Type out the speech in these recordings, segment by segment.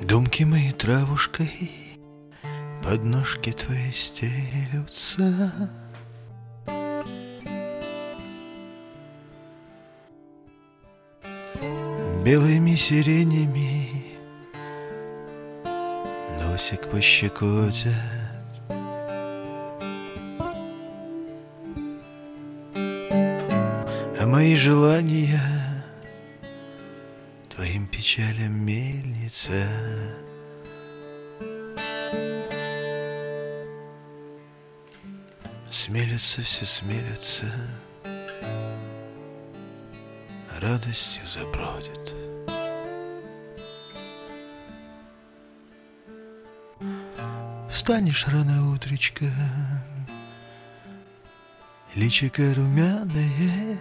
Думки мои травушкой под ножки твои стелются. Белыми сиренями носик пощекотят. А мои желания твоим печалям мельница. Смелятся, все смелятся, радостью забродят. Встанешь рано утречком, личико румяное,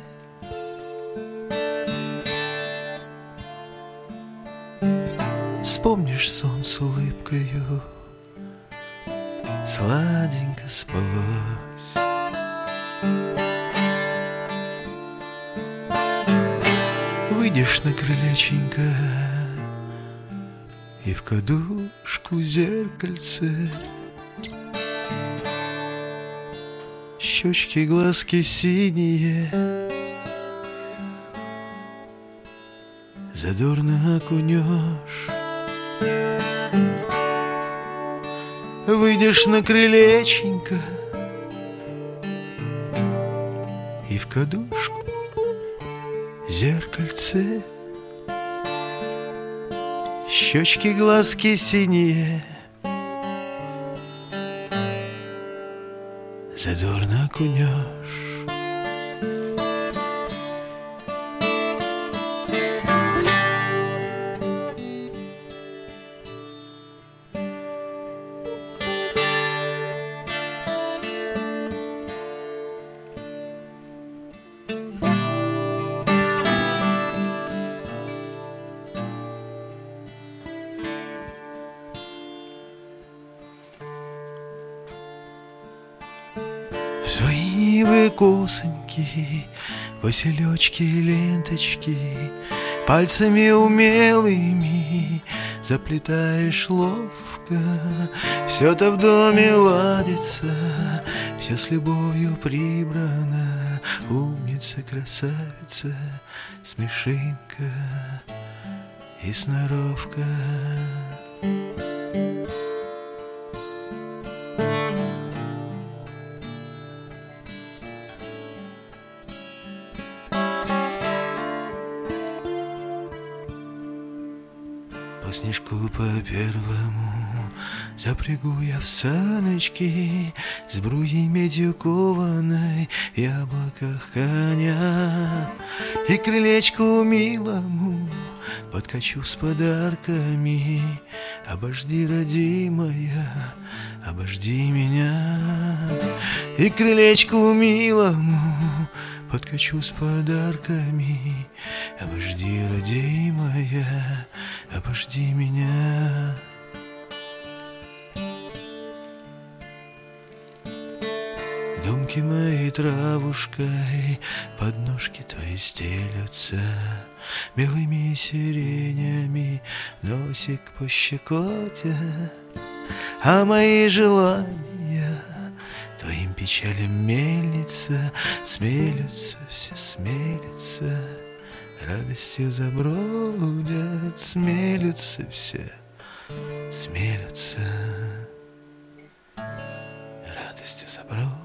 вспомнишь сон с улыбкою, сладенько спалось. Выйдешь на крылеченько и в кадушку зеркальце, щечки, глазки синие, задорно окунешь. Выйдешь на крылеченько и в кадушку зеркальце, щечки, глазки синие, задорно окунешь. Свои вы косоньки, василечки и ленточки, пальцами умелыми заплетаешь ловко. Все-то в доме ладится, все с любовью прибрано. Умница, красавица, смешинка и сноровка. По снежку по первому запрягу я в саночки, сбруей медью кованой в яблоках коня. И крылечку милому подкачу с подарками. Обожди, родимая, обожди меня. И крылечку милому подкачу с подарками. Обожди, родимая, обожди меня. Думки мои травушкой под ножки твои стелются, белыми сиренями носик пощекотят. А мои желания твоим печалям мельница, смелятся, все смелятся, радостью забродят. Смелятся все, смелятся, радостью забродят.